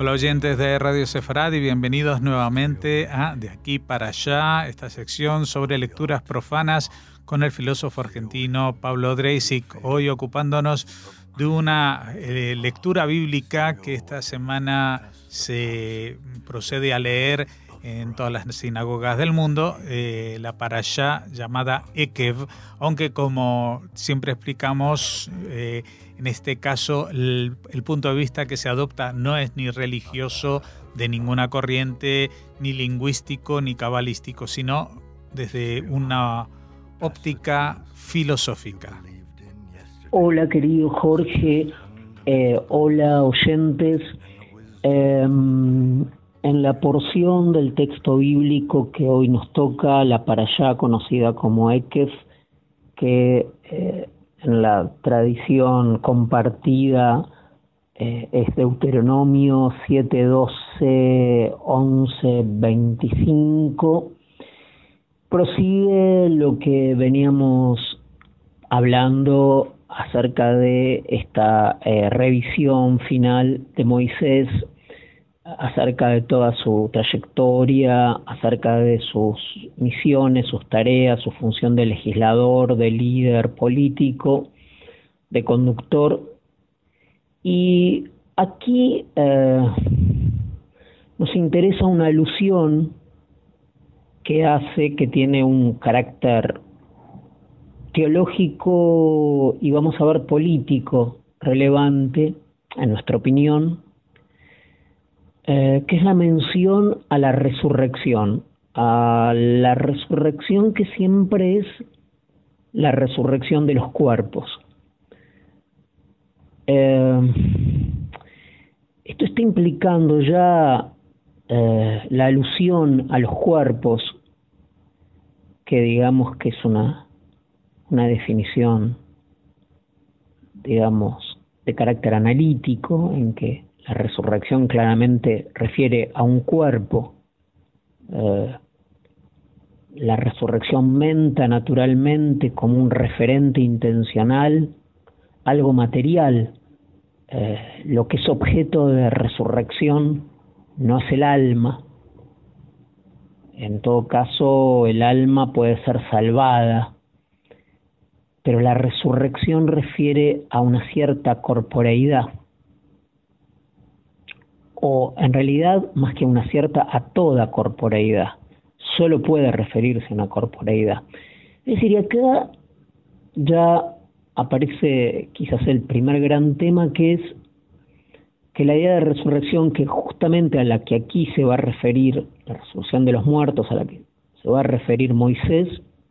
Hola oyentes de Radio Sefarad y bienvenidos nuevamente a De Aquí para Allá, esta sección sobre lecturas profanas con el filósofo argentino Pablo Dreisig, hoy ocupándonos de una lectura bíblica que esta semana se procede a leer en todas las sinagogas del mundo, la parashá llamada Ekev, aunque como siempre explicamos, en este caso el punto de vista que se adopta no es ni religioso de ninguna corriente, ni lingüístico, ni cabalístico, sino desde una óptica filosófica. Hola querido Jorge, hola oyentes. En la porción del texto bíblico que hoy nos toca, la parashá conocida como Ekev, que en la tradición compartida es Deuteronomio 7, 12, 11, 25, prosigue lo que veníamos hablando acerca de esta revisión final de Moisés, acerca de toda su trayectoria, acerca de sus misiones, sus tareas, su función de legislador, de líder político, de conductor. Y aquí nos interesa una alusión que tiene un carácter teológico y vamos a ver político relevante, en nuestra opinión, que es la mención a la resurrección que siempre es la resurrección de los cuerpos. Esto está implicando ya la alusión a los cuerpos, que digamos que es una definición, digamos, de carácter analítico, en que la resurrección claramente refiere a un cuerpo. La resurrección menta naturalmente como un referente intencional, algo material. Lo que es objeto de resurrección no es el alma. En todo caso, el alma puede ser salvada, pero la resurrección refiere a una cierta corporeidad, o en realidad, más que una cierta, a toda corporeidad. Solo puede referirse a una corporeidad. Es decir, acá ya aparece quizás el primer gran tema, que es que la idea de resurrección, que justamente a la que aquí se va a referir, la resurrección de los muertos, a la que se va a referir Moisés,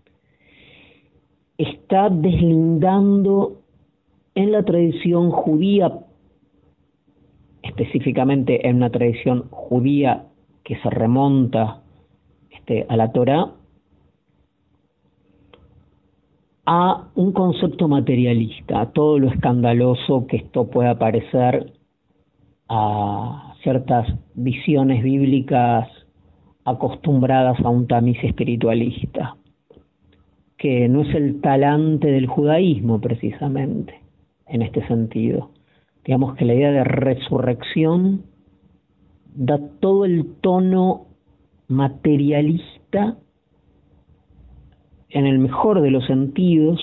está deslindando en la tradición judía, específicamente en una tradición judía que se remonta a la Torá, a un concepto materialista, a todo lo escandaloso que esto pueda parecer a ciertas visiones bíblicas acostumbradas a un tamiz espiritualista, que no es el talante del judaísmo precisamente en este sentido. Digamos que la idea de resurrección da todo el tono materialista en el mejor de los sentidos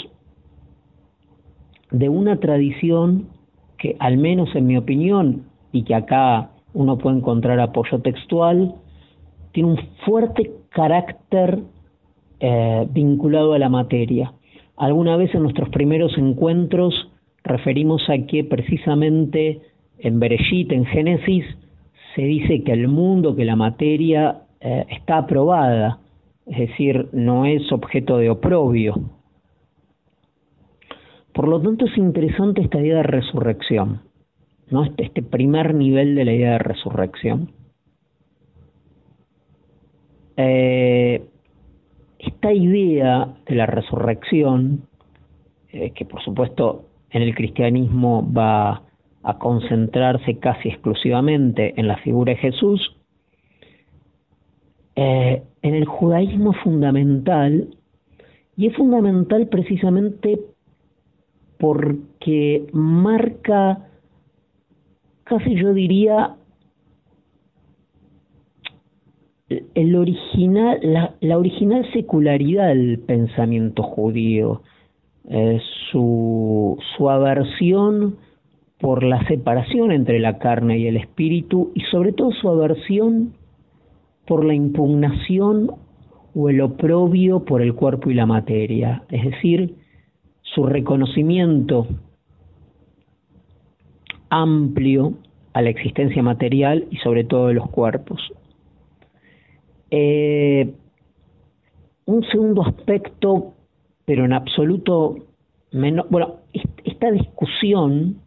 de una tradición que, al menos en mi opinión, y que acá uno puede encontrar apoyo textual, tiene un fuerte carácter vinculado a la materia. Alguna vez en nuestros primeros encuentros referimos a que precisamente en Bereshit, en Génesis, se dice que el mundo, que la materia está aprobada, es decir, no es objeto de oprobio. Por lo tanto, es interesante esta idea de resurrección, ¿no? Este primer nivel de la idea de resurrección. Esta idea de la resurrección, que por supuesto en el cristianismo va a concentrarse casi exclusivamente en la figura de Jesús, en el judaísmo es fundamental, y es fundamental precisamente porque marca, casi yo diría, el original, la original secularidad del pensamiento judío, su aversión por la separación entre la carne y el espíritu, y sobre todo su aversión por la impugnación o el oprobio por el cuerpo y la materia, es decir, su reconocimiento amplio a la existencia material y sobre todo de los cuerpos. Un segundo aspecto, pero en absoluto menor, bueno, esta discusión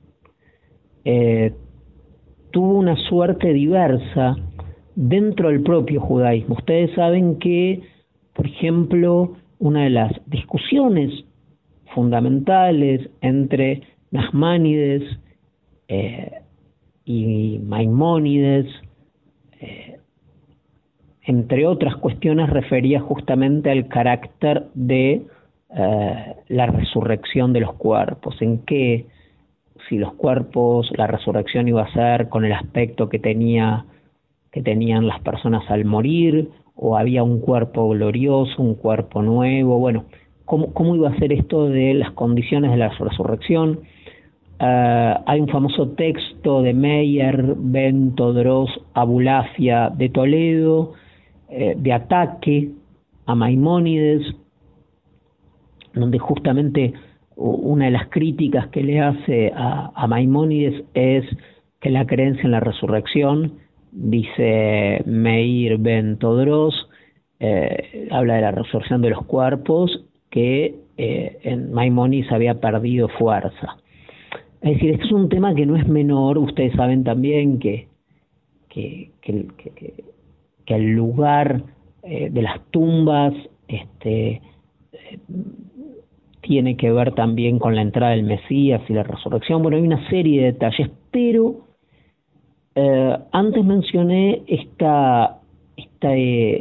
tuvo una suerte diversa dentro del propio judaísmo. Ustedes saben que, por ejemplo, una de las discusiones fundamentales entre Nachmanides y Maimónides, entre otras cuestiones, refería justamente al carácter de la resurrección de los cuerpos, en que si los cuerpos, la resurrección iba a ser con el aspecto que tenían las personas al morir, o había un cuerpo glorioso, un cuerpo nuevo, bueno, ¿cómo iba a ser esto de las condiciones de la resurrección? Hay un famoso texto de Meir ben Todros Abulafia de Toledo, de ataque a Maimónides, donde justamente una de las críticas que le hace a Maimónides es que la creencia en la resurrección, dice Meir ben Todros, habla de la resurrección de los cuerpos, que en Maimónides había perdido fuerza. Es decir, este es un tema que no es menor. Ustedes saben también que el lugar de las tumbas tiene que ver también con la entrada del Mesías y la resurrección. Bueno, hay una serie de detalles, pero antes mencioné este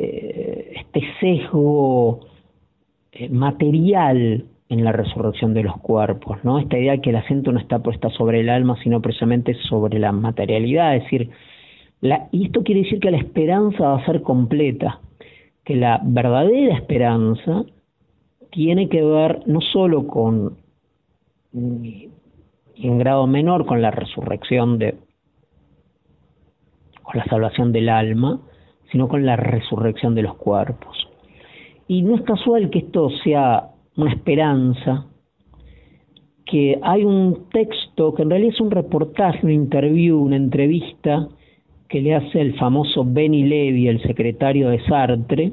sesgo material en la resurrección de los cuerpos, ¿no? Esta idea que el acento no está puesta sobre el alma, sino precisamente sobre la materialidad, es decir, y esto quiere decir que la esperanza va a ser completa, que la verdadera esperanza tiene que ver no solo con, y en grado menor, con la resurrección con la salvación del alma, sino con la resurrección de los cuerpos. Y no es casual que esto sea una esperanza, que hay un texto que en realidad es un reportaje, un interview, una entrevista que le hace el famoso Benny Levy, el secretario de Sartre,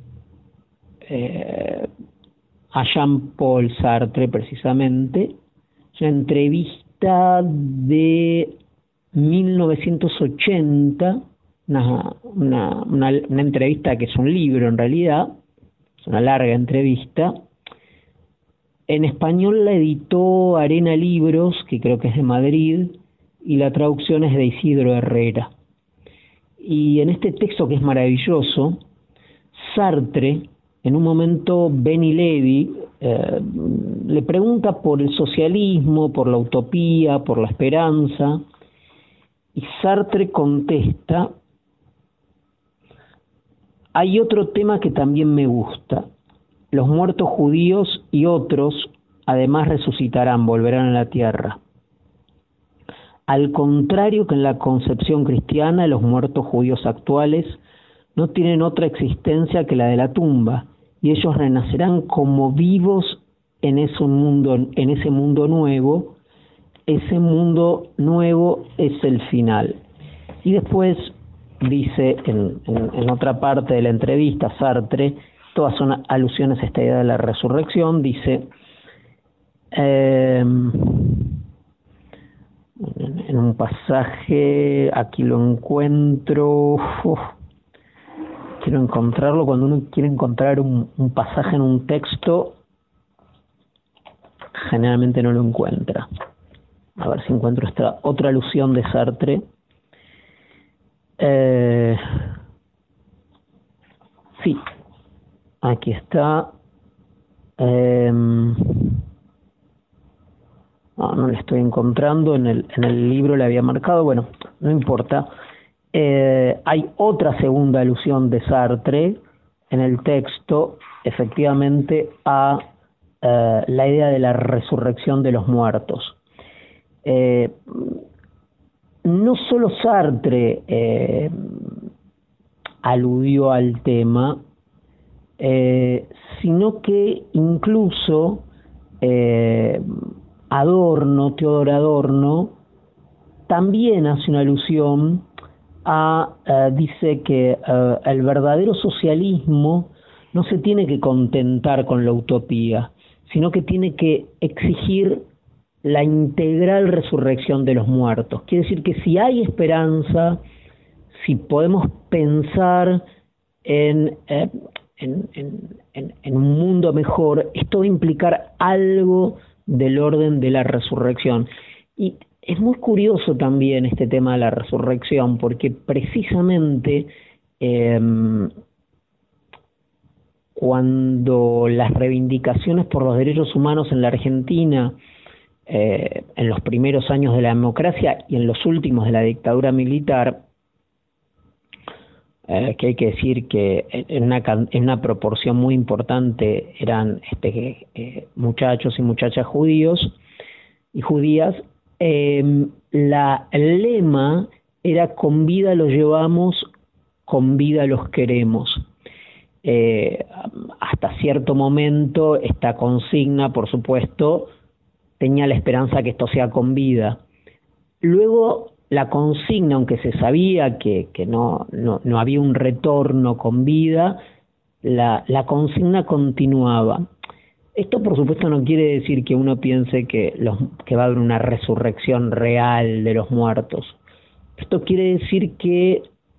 a Jean-Paul Sartre precisamente, una entrevista de 1980, una entrevista que es un libro en realidad, es una larga entrevista. En español la editó Arena Libros, que creo que es de Madrid, y la traducción es de Isidro Herrera. Y en este texto, que es maravilloso, Sartre, en un momento Benny Levy le pregunta por el socialismo, por la utopía, por la esperanza, y Sartre contesta: hay otro tema que también me gusta. Los muertos judíos y otros, además, resucitarán, volverán a la tierra. Al contrario que en la concepción cristiana, los muertos judíos actuales no tienen otra existencia que la de la tumba, y ellos renacerán como vivos en ese mundo nuevo. Ese mundo nuevo es el final. Y después dice en otra parte de la entrevista, Sartre, todas son alusiones a esta idea de la resurrección, dice, en un pasaje, aquí lo encuentro, quiero encontrarlo, cuando uno quiere encontrar un pasaje en un texto, generalmente no lo encuentra. A ver si encuentro esta otra alusión de Sartre. Sí, aquí está. No le estoy encontrando, en el libro le había marcado, bueno, no importa. hay otra segunda alusión de Sartre en el texto, efectivamente, a la idea de la resurrección de los muertos. No solo Sartre aludió al tema, sino que incluso Teodor Adorno, también hace una alusión dice que el verdadero socialismo no se tiene que contentar con la utopía, sino que tiene que exigir la integral resurrección de los muertos. Quiere decir que si hay esperanza, si podemos pensar en un mundo mejor, esto va a implicar algo del orden de la resurrección. Y es muy curioso también este tema de la resurrección, porque precisamente cuando las reivindicaciones por los derechos humanos en la Argentina, en los primeros años de la democracia y en los últimos de la dictadura militar, que hay que decir que en una proporción muy importante eran muchachos y muchachas judíos y judías, el lema era: con vida los llevamos, con vida los queremos. Hasta cierto momento esta consigna, por supuesto, tenía la esperanza que esto sea con vida. Luego la consigna, aunque se sabía que no había un retorno con vida, la consigna continuaba. Esto, por supuesto, no quiere decir que uno piense que va a haber una resurrección real de los muertos. Esto quiere decir que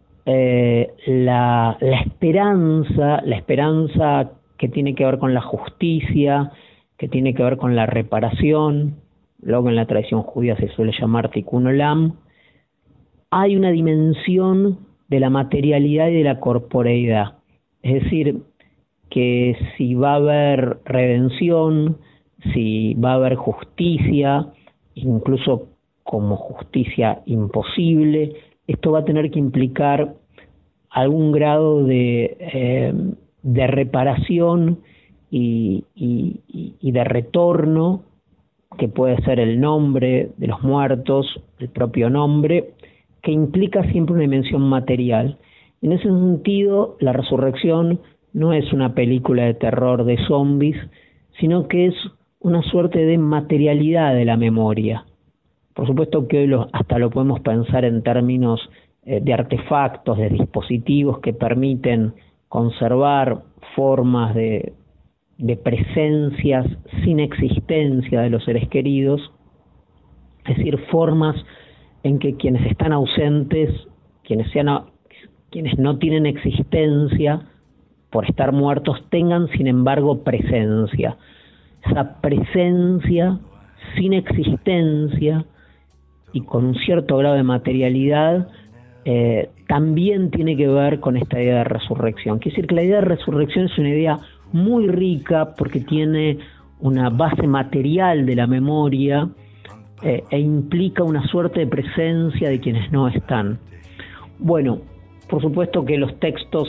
la esperanza que tiene que ver con la justicia, que tiene que ver con la reparación, luego en la tradición judía se suele llamar tikkun olam, hay una dimensión de la materialidad y de la corporeidad. Es decir, que si va a haber redención, si va a haber justicia, incluso como justicia imposible, esto va a tener que implicar algún grado de reparación y de retorno, que puede ser el nombre de los muertos, el propio nombre, que implica siempre una dimensión material. En ese sentido, la resurrección no es una película de terror de zombies, sino que es una suerte de materialidad de la memoria. Por supuesto que hoy hasta lo podemos pensar en términos de artefactos, de dispositivos que permiten conservar formas de presencias sin existencia de los seres queridos, es decir, formas en que quienes están ausentes, quienes no tienen existencia por estar muertos, tengan sin embargo presencia. Esa presencia sin existencia y con un cierto grado de materialidad también tiene que ver con esta idea de resurrección. Quiere decir que la idea de resurrección es una idea muy rica porque tiene una base material de la memoria e implica una suerte de presencia de quienes no están. Bueno, por supuesto que los textos,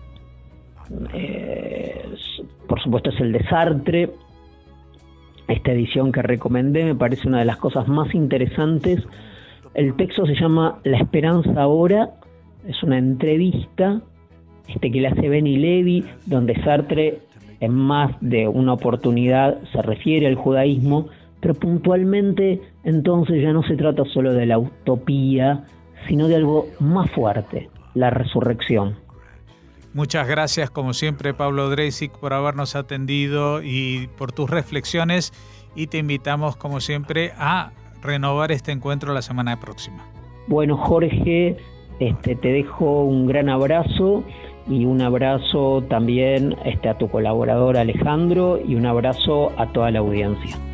por supuesto es el de Sartre. Esta edición que recomendé me parece una de las cosas más interesantes. El texto se llama La Esperanza Ahora, es una entrevista que le hace Benny Levy, donde Sartre en más de una oportunidad se refiere al judaísmo, pero puntualmente entonces ya no se trata solo de la utopía, sino de algo más fuerte, la resurrección. Muchas gracias, como siempre, Pablo Dreisig, por habernos atendido y por tus reflexiones, y te invitamos, como siempre, a renovar este encuentro la semana próxima. Bueno, Jorge, te dejo un gran abrazo y un abrazo también a tu colaborador Alejandro y un abrazo a toda la audiencia.